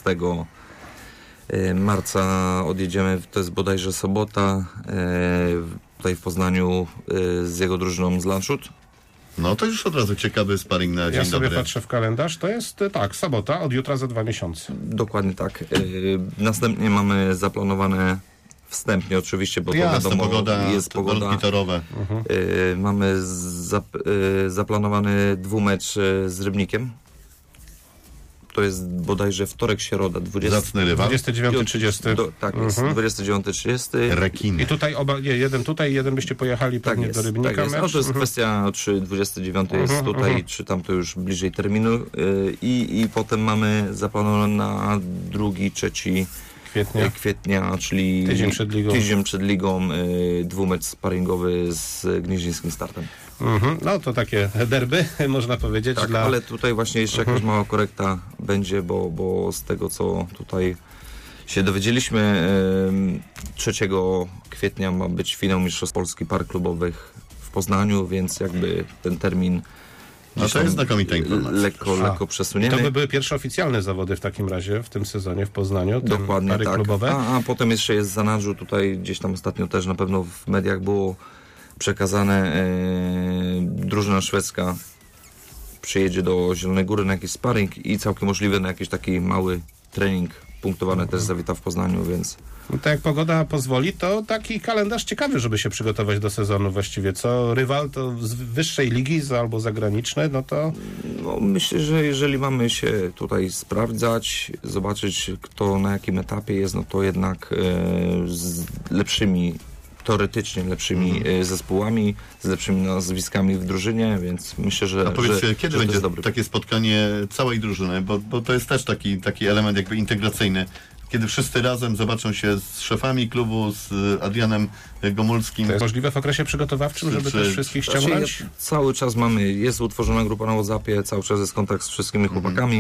Speaker 3: marca odjedziemy, to jest bodajże sobota, tutaj w Poznaniu z jego drużyną z Landshut.
Speaker 1: No to już od razu ciekawy sparring na
Speaker 2: Ja
Speaker 1: dzień
Speaker 2: sobie
Speaker 1: dobry.
Speaker 2: patrzę w kalendarz, to jest tak, sobota, od jutra za 2 miesiące.
Speaker 3: Dokładnie tak. Następnie mamy zaplanowane wstępnie oczywiście, bo to
Speaker 1: Jasne,
Speaker 3: wiadomo, jest pogoda.
Speaker 1: warunki torowe.
Speaker 3: Mamy zaplanowany dwumecz z Rybnikiem. To jest bodajże wtorek, środa, 20...
Speaker 1: Zacny rywal.
Speaker 2: 29-30.
Speaker 3: Tak jest, 29-30.
Speaker 1: Rekiny.
Speaker 2: I tutaj jeden tutaj, jeden byście pojechali
Speaker 3: Tak
Speaker 2: pewnie
Speaker 3: jest,
Speaker 2: do Rybnika
Speaker 3: tak jest.
Speaker 2: mecz.
Speaker 3: No to jest kwestia, czy 29 jest tutaj, czy tam to już bliżej terminu. I potem mamy zaplanowane na 2-3 kwietnia, czyli tydzień przed ligą, dwumecz sparingowy z gnieźnieńskim Startem.
Speaker 2: No to takie derby, można powiedzieć.
Speaker 3: Tak, ale tutaj właśnie jeszcze jakaś mała korekta będzie, bo z tego, co tutaj się dowiedzieliśmy, 3 kwietnia ma być finał Mistrzostw Polski Par Klubowych w Poznaniu, więc jakby ten termin
Speaker 1: No to jest znakomita informacja.
Speaker 3: lekko przesuniemy.
Speaker 2: To by były pierwsze oficjalne zawody w takim razie w tym sezonie w Poznaniu.
Speaker 3: Dokładnie
Speaker 2: pary
Speaker 3: tak.
Speaker 2: klubowe.
Speaker 3: A potem jeszcze jest w zanadrzu, tutaj gdzieś tam ostatnio też na pewno w mediach było przekazane, drużyna szwedzka przyjedzie do Zielonej Góry na jakiś sparring i całkiem możliwe na jakiś taki mały trening punktowany też zawita w Poznaniu, więc...
Speaker 2: No to jak pogoda pozwoli, to taki kalendarz ciekawy, żeby się przygotować do sezonu właściwie. Co rywal to z wyższej ligi albo zagraniczne, no to...
Speaker 3: No, myślę, że jeżeli mamy się tutaj sprawdzać, zobaczyć kto na jakim etapie jest, no to jednak z lepszymi, teoretycznie lepszymi zespołami, z lepszymi nazwiskami w drużynie, więc myślę, że...
Speaker 1: A powiedzcie, kiedy
Speaker 3: że
Speaker 1: będzie
Speaker 3: dobry.
Speaker 1: takie spotkanie całej drużyny, bo to jest też taki element jakby integracyjny, kiedy wszyscy razem zobaczą się z szefami klubu, z Adrianem Gomulskim.
Speaker 2: To jest możliwe w okresie przygotowawczym, żeby też wszystkich ściągnąć?
Speaker 3: Cały czas jest utworzona grupa na WhatsAppie, cały czas jest kontakt z wszystkimi chłopakami.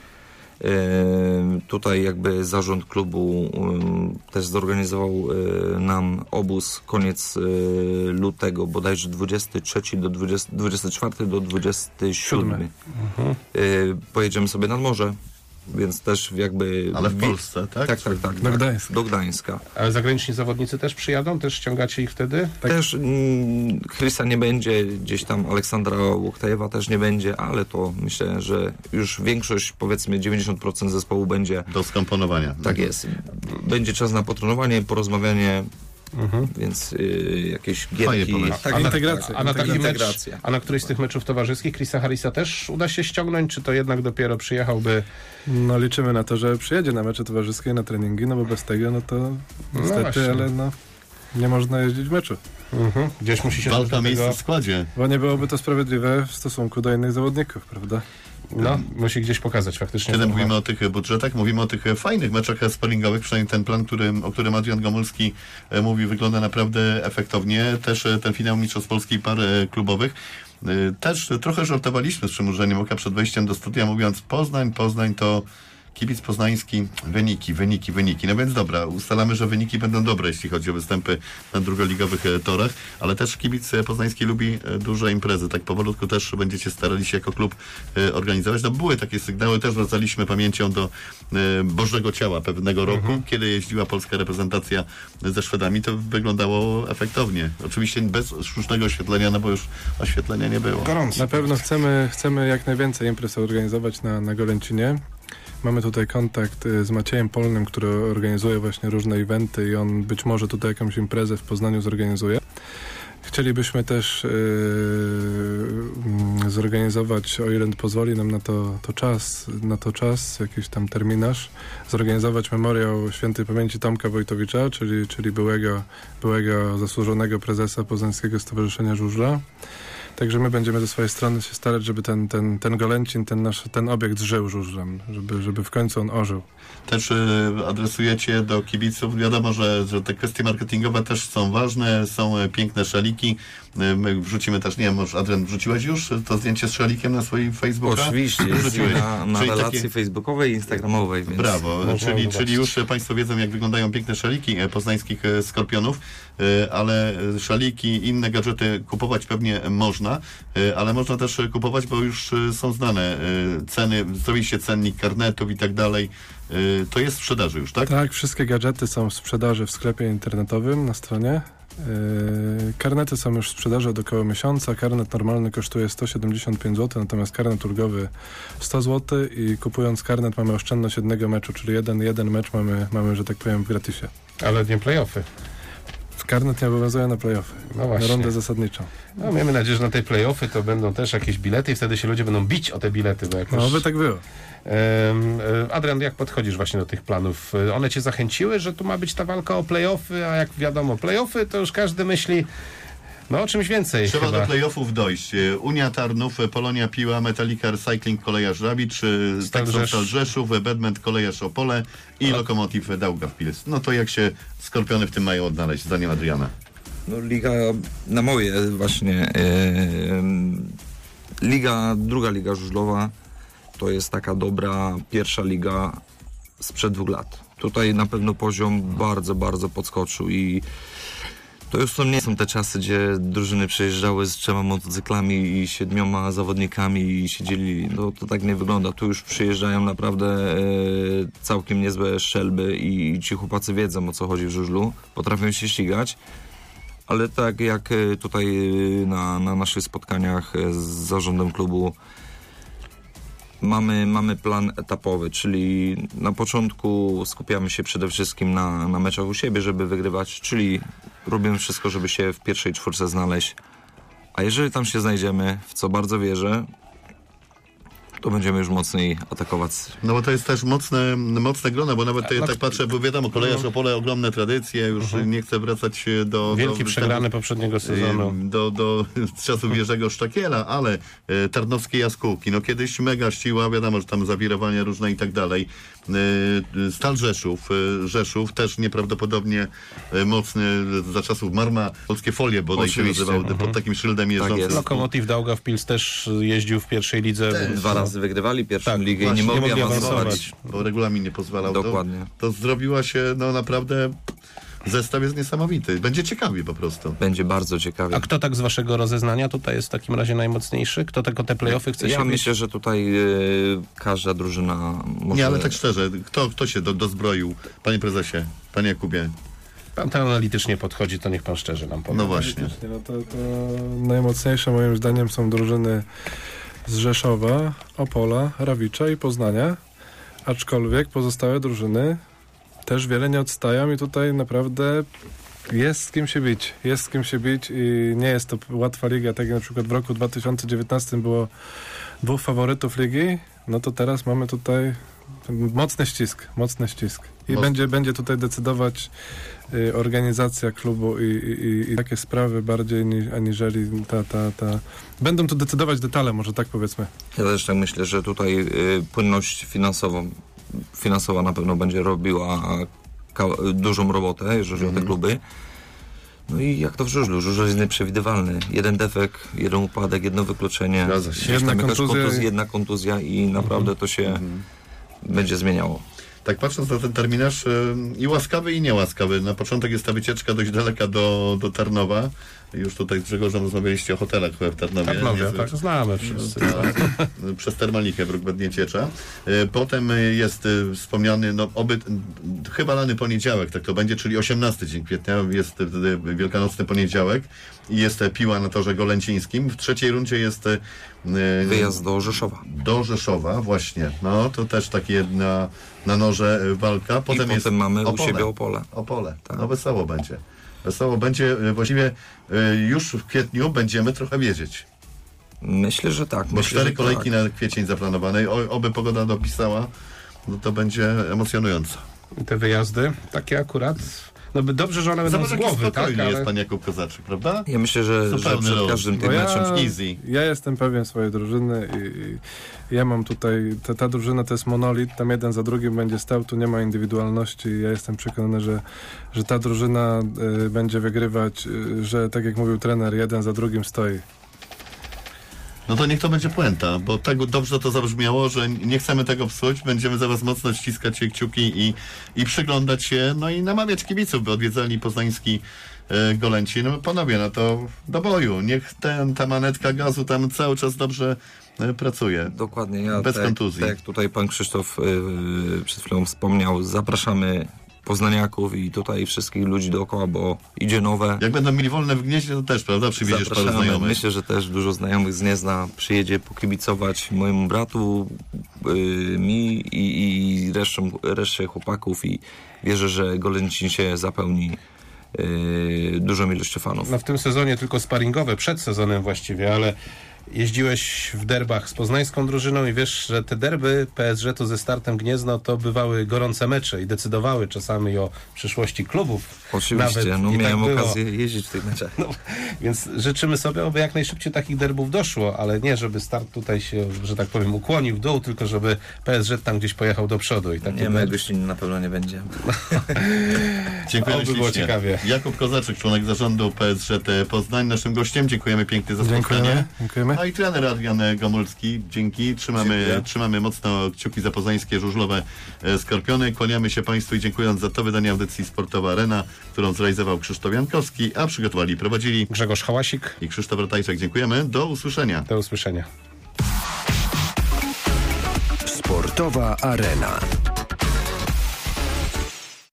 Speaker 3: Tutaj jakby zarząd klubu też zorganizował nam obóz koniec lutego, bodajże 23 do 24 do 27. Pojedziemy sobie nad morze więc też jakby...
Speaker 1: Ale w Polsce, tak?
Speaker 3: Tak.
Speaker 5: Do Gdańska.
Speaker 3: Do Gdańska.
Speaker 2: Ale zagraniczni zawodnicy też przyjadą? Też ściągacie ich wtedy?
Speaker 3: Też Chrisa nie będzie, gdzieś tam Aleksandra Łoktajewa też nie będzie, ale to myślę, że już większość, powiedzmy 90% zespołu będzie...
Speaker 1: Do skomponowania.
Speaker 3: Tak jest. Będzie czas na potrenowanie, porozmawianie, więc jakieś
Speaker 1: Fajnie
Speaker 3: gierki.
Speaker 1: pomysł.
Speaker 5: Tak, integracja.
Speaker 2: A na taki mecz,
Speaker 3: Integracja.
Speaker 2: a na któryś z tych meczów towarzyskich Chrisa Harrisa też uda się ściągnąć, czy to jednak dopiero przyjechałby...
Speaker 5: No liczymy na to, że przyjedzie na mecze towarzyskie, na treningi, no bo bez tego, no to niestety,
Speaker 2: właśnie.
Speaker 5: ale no nie można jeździć w meczu.
Speaker 2: Gdzieś musi się
Speaker 1: Walka
Speaker 2: do
Speaker 1: miejsca
Speaker 2: tego...
Speaker 1: w składzie.
Speaker 5: Bo nie byłoby to sprawiedliwe w stosunku do innych zawodników, prawda?
Speaker 2: No, musi gdzieś pokazać faktycznie.
Speaker 1: Kiedy
Speaker 2: tą
Speaker 1: mówimy o tych budżetach, mówimy o tych fajnych meczach sparingowych, przynajmniej ten plan, o którym Adrian Gomulski mówi, wygląda naprawdę efektownie. Też ten finał Mistrzostw Polski par klubowych. Też trochę żartowaliśmy z przymrużeniem oka przed wejściem do studia, mówiąc Poznań to kibic poznański, wyniki. No więc dobra, ustalamy, że wyniki będą dobre, jeśli chodzi o występy na drugoligowych torach, ale też kibic poznański lubi duże imprezy. Tak powolutku też będziecie starali się jako klub organizować. No były takie sygnały, też wracaliśmy pamięcią do Bożego Ciała pewnego roku, kiedy jeździła polska reprezentacja ze Szwedami, to wyglądało efektownie. Oczywiście bez sztucznego oświetlenia, no bo już oświetlenia nie było.
Speaker 5: Na pewno chcemy jak najwięcej imprez organizować na Golęcinie. Mamy tutaj kontakt z Maciejem Polnym, który organizuje właśnie różne eventy i on być może tutaj jakąś imprezę w Poznaniu zorganizuje. Chcielibyśmy też zorganizować, o ile pozwoli nam na to czas, jakiś tam terminarz, zorganizować memoriał świętej pamięci Tomka Wojtowicza, czyli byłego zasłużonego prezesa Poznańskiego Stowarzyszenia Żużla. Także my będziemy ze swojej strony się starać, żeby ten Golęcin, ten obiekt żył żużlem, żeby w końcu on ożył.
Speaker 1: Też adresujecie do kibiców, wiadomo, że te kwestie marketingowe też są ważne, są piękne szaliki. My wrzucimy też, nie wiem, może Adrian, wrzuciłeś już to zdjęcie z szalikiem na swoim Facebooka?
Speaker 3: Oczywiście, jest
Speaker 1: Wrzuciłeś.
Speaker 3: na
Speaker 1: Czyli
Speaker 3: relacji
Speaker 1: takie...
Speaker 3: facebookowej i instagramowej. Więc...
Speaker 1: Brawo, czyli już Państwo wiedzą, jak wyglądają piękne szaliki poznańskich Skorpionów, ale szaliki, inne gadżety kupować pewnie można, ale można też kupować, bo już są znane ceny, zrobiliście cennik karnetów i tak dalej. To jest w sprzedaży już, tak?
Speaker 5: Tak, wszystkie gadżety są w sprzedaży w sklepie internetowym na stronie. Karnety są już w sprzedaży od około miesiąca. Karnet normalny kosztuje 175 zł, natomiast karnet ulgowy 100 zł i kupując karnet mamy oszczędność jednego meczu, czyli jeden mecz mamy, że tak powiem, w gratisie.
Speaker 2: Ale nie play-offy.
Speaker 5: Karnet nie obowiązuje na play-offy,
Speaker 2: No właśnie.
Speaker 5: na rundę zasadniczą.
Speaker 2: No, miejmy nadzieję, że na tej play-offy to będą też jakieś bilety i wtedy się ludzie będą bić o te bilety. Bo jak
Speaker 5: No,
Speaker 2: już...
Speaker 5: by tak było.
Speaker 2: Adrian, jak podchodzisz właśnie do tych planów? One cię zachęciły, że tu ma być ta walka o play-offy, a jak wiadomo, play-offy to już każdy myśli o czymś więcej.
Speaker 1: Trzeba
Speaker 2: chyba.
Speaker 1: do play-offów dojść. Unia Tarnów, Polonia Piła, Metallica Recycling, Kolejarz Żabicz, Stal Rzeszów, Bedment, Kolejarz Opole i Lokomotiv Daugavpils. No to jak się Skorpiony w tym mają odnaleźć, zdaniem Adriana?
Speaker 3: No liga, na moje właśnie, druga liga żużlowa to jest taka dobra pierwsza liga sprzed 2 lat. Tutaj na pewno poziom bardzo, bardzo podskoczył i to już nie są te czasy, gdzie drużyny przyjeżdżały z 3 motocyklami i 7 zawodnikami i siedzieli. No to tak nie wygląda. Tu już przyjeżdżają naprawdę całkiem niezłe szczelby i ci chłopacy wiedzą, o co chodzi w żużlu. Potrafią się ścigać. Ale tak jak tutaj na naszych spotkaniach z zarządem klubu mamy plan etapowy, czyli na początku skupiamy się przede wszystkim na meczach u siebie, żeby wygrywać, czyli robimy wszystko, żeby się w pierwszej 4 znaleźć. A jeżeli tam się znajdziemy, w co bardzo wierzę, to będziemy już mocniej atakować.
Speaker 1: No bo to jest też mocne grono, bo nawet tak patrzę, bo wiadomo, Kolejarz Opole, ogromne tradycje, już nie chcę wracać do...
Speaker 2: Wielki przegrany poprzedniego sezonu.
Speaker 1: Do czasów Jerzego Sztakiela, ale Tarnowskie Jaskółki, no kiedyś mega siła, wiadomo, że tam zawirowania różne i tak dalej. Stal Rzeszów też nieprawdopodobnie mocny, za czasów Marma, polskie folie bodaj się nazywał, pod takim szyldem jeżdżącym.
Speaker 3: jest.
Speaker 2: Lokomotiv Daugavpils też jeździł w pierwszej lidze.
Speaker 3: 2 razy wygrywali pierwszą ligę i
Speaker 1: właśnie,
Speaker 3: nie mogli awansować.
Speaker 1: Bo regulamin nie pozwalał.
Speaker 3: Dokładnie.
Speaker 1: To zrobiła się naprawdę Zestaw jest niesamowity. Będzie ciekawie po prostu.
Speaker 3: Będzie bardzo ciekawie.
Speaker 2: A kto tak z waszego rozeznania tutaj jest w takim razie najmocniejszy? Kto tylko te play-offy chce się
Speaker 3: Ja
Speaker 2: bić?
Speaker 3: myślę, że tutaj każda drużyna może...
Speaker 1: Nie, ale tak szczerze, kto się dozbroił, panie prezesie, panie Jakubie?
Speaker 2: Pan to analitycznie podchodzi, to niech pan szczerze nam powie.
Speaker 1: No właśnie.
Speaker 5: No to najmocniejsze moim zdaniem są drużyny z Rzeszowa, Opola, Rawicza i Poznania, aczkolwiek pozostałe drużyny też wiele nie odstają i tutaj naprawdę jest z kim się bić. Jest z kim się bić i nie jest to łatwa liga, tak jak na przykład w roku 2019 było 2 faworytów ligi, no to teraz mamy tutaj mocny ścisk. I będzie tutaj decydować organizacja klubu i takie sprawy bardziej aniżeli Będą tu decydować detale, może tak powiedzmy.
Speaker 3: Ja też tak myślę, że tutaj płynność finansowa na pewno będzie robiła dużą robotę, jeżeli chodzi o te kluby. No i jak to w żużlu? Żużel jest nieprzewidywalny. Jeden defekt, jeden upadek, jedno wykluczenie.
Speaker 1: Zgadza się.
Speaker 3: Jedna kontuzja i naprawdę to się będzie zmieniało.
Speaker 1: Tak patrząc na ten terminarz i łaskawy i niełaskawy. Na początek jest ta wycieczka dość daleka do Tarnowa. Już tutaj z Grzegorzem rozmawialiście o hotelach w Tarnowie.
Speaker 2: Tak, znamy wszyscy.
Speaker 1: Przez Termalikę w Badnieciecza. Potem jest wspomniany, chyba lany poniedziałek, tak to będzie, czyli 18 dzień kwietnia, jest wtedy wielkanocny poniedziałek i jest piła na torze golęcińskim. W trzeciej rundzie jest
Speaker 3: wyjazd do Rzeszowa.
Speaker 1: Do Rzeszowa, właśnie. No, to też takie na noże walka. Potem
Speaker 3: I potem mamy
Speaker 1: Opole.
Speaker 3: u siebie Opole.
Speaker 1: Tak. No wesoło będzie. Wesoło będzie. Właściwie już w kwietniu będziemy trochę wiedzieć.
Speaker 3: Myślę, że tak.
Speaker 1: Bo 4 kolejki na kwiecień zaplanowane. Oby pogoda dopisała, no to będzie emocjonująco.
Speaker 2: I te wyjazdy, takie akurat... No by dobrze, że one będą z głowy, tak?
Speaker 1: Ale jest pan Jakub Kozaczyk, prawda?
Speaker 3: Ja myślę, że przed każdym tym meczem...
Speaker 1: Easy.
Speaker 5: Ja jestem pewien swojej drużyny i ja mam tutaj, ta drużyna to jest monolit, tam jeden za drugim będzie stał, tu nie ma indywidualności. Ja jestem przekonany, że ta drużyna będzie wygrywać, że tak jak mówił trener, jeden za drugim stoi.
Speaker 1: No to niech to będzie puenta, bo tak dobrze to zabrzmiało, że nie chcemy tego psuć, będziemy za was mocno ściskać się kciuki i przyglądać się, no i namawiać kibiców, by odwiedzali poznański Golęcin. No panowie, no to do boju, niech ta manetka gazu tam cały czas dobrze pracuje.
Speaker 3: Dokładnie,
Speaker 1: bez kontuzji.
Speaker 3: Tak jak tutaj pan Krzysztof przed chwilą wspomniał, zapraszamy poznaniaków i tutaj wszystkich ludzi dookoła, bo idzie nowe.
Speaker 1: Jak będą mieli wolne w Gnieźnie, to też, prawda? Przywieziesz paru znajomych.
Speaker 3: Myślę, że też dużo znajomych z Gniezna przyjedzie pokibicować mojemu bratu, mi i reszcie chłopaków i wierzę, że Golęcin się zapełni dużą ilością fanów.
Speaker 2: No w tym sezonie tylko sparingowe, przed sezonem właściwie, ale jeździłeś w derbach z poznańską drużyną i wiesz, że te derby PSŻ-u ze Startem Gniezno to bywały gorące mecze i decydowały czasami o przyszłości klubów.
Speaker 3: Oczywiście,
Speaker 2: Nawet
Speaker 3: miałem
Speaker 2: tak
Speaker 3: okazję jeździć w tych meczach.
Speaker 2: No, więc życzymy sobie, aby jak najszybciej takich derbów doszło, ale nie, żeby Start tutaj się, że tak powiem, ukłonił w dół, tylko żeby PSG tam gdzieś pojechał do przodu. I
Speaker 3: nie, my gościnin na pewno nie będzie.
Speaker 1: Dziękuję
Speaker 2: by było ciekawie.
Speaker 1: Jakub Kozaczyk, członek zarządu PSG Poznań, naszym gościem. Dziękujemy pięknie za spotkanie.
Speaker 5: Dziękujemy.
Speaker 1: A i trener Adrian Gomulski, dzięki. Trzymamy mocno kciuki za poznańskie żużlowe Skorpiony. Kłaniamy się Państwu i dziękując za to wydanie audycji Sportowa Arena, którą zrealizował Krzysztof Jankowski, a przygotowali i prowadzili
Speaker 2: Grzegorz Hałasik
Speaker 1: i Krzysztof Ratajczak. Dziękujemy. Do usłyszenia.
Speaker 2: Do usłyszenia.
Speaker 4: Sportowa Arena.